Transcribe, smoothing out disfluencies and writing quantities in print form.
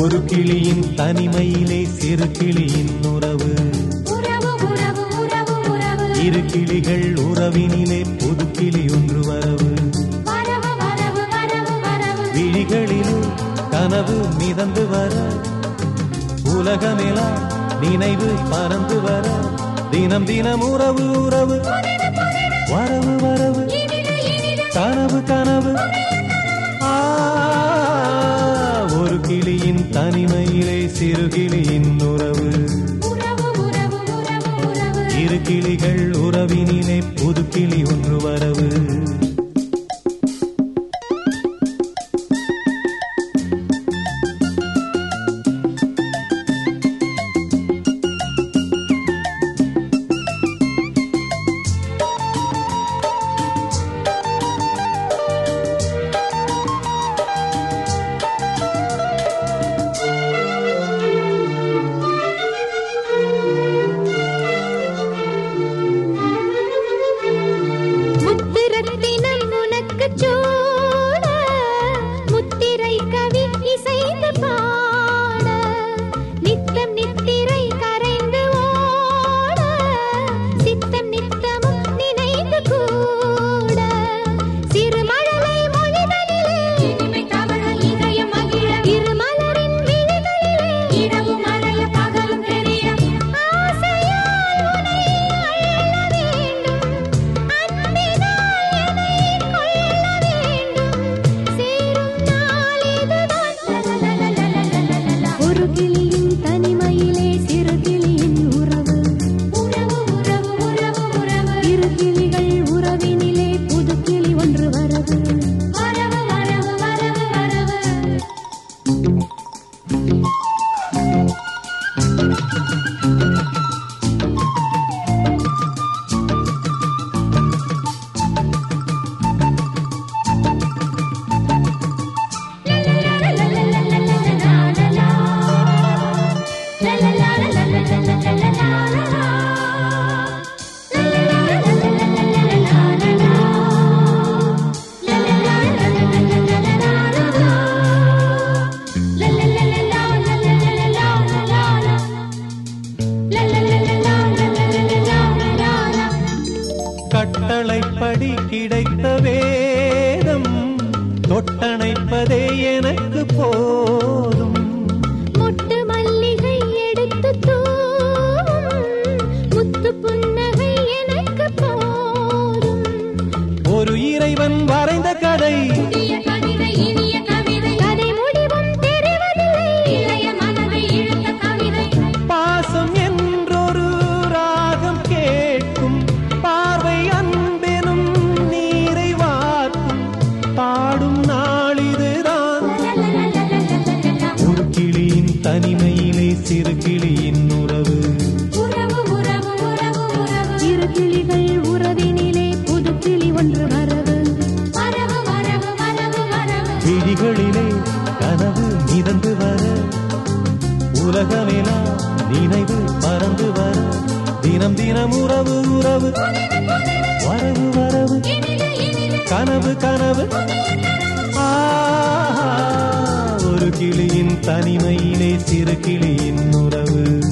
ஒரு கிளியின் தனிமையிலே சிறு கிளியின் உறவு. இரு கிளிகள் உறவினிலே புது கிளி ஒன்று வரவு. விழிகளிலே கனவு மிதந்து வர, உலகமெல்லாம் நினைவு பறந்து வர, தினம் தினம் உறவு உறவு, வரவு வரவு, கனவு கனவு. ஒரு கிளியின் தனிமையிலே சிறு கிளியின் உறவு. இரு கிளிகள் உறவினிலே புது கிளி ஒன்று வரவு. கட்டளைப்படி கிடைத்த வேதம் தொட்டணைப்பதே எனக்கு போதும். முட்டு மல்லிகை எடுத்து முத்து புன்னகை எனக்கு போதும். ஒரு இறைவன் வரைந்த கதை, கதை முடிவும் தெரிவதில்லை, இளைய மனதை இழுத்த கவிதை. பாசம் என்றொரு ராகம் கேட்கும், பார்வை அன்பெனும் நீரை வார்க்கும், பாடும் நாளிதுதான். ஒரு கிளியின் தனிமையிலே சிறு கிளியின் உறவு. இரு கிளிகள் உறவினிலே புது கிளி ஒன்று வரவு. விழிகளிலே கனவு மிதந்து வர, உலகமெல்லாம் நினைவு பறந்து வர, தினம் தினம் உறவு உறவு, வரவு வரவு, கனவு கனவு. ஒரு கிளியின் தனிமையிலே சிறு கிளியின் உறவு.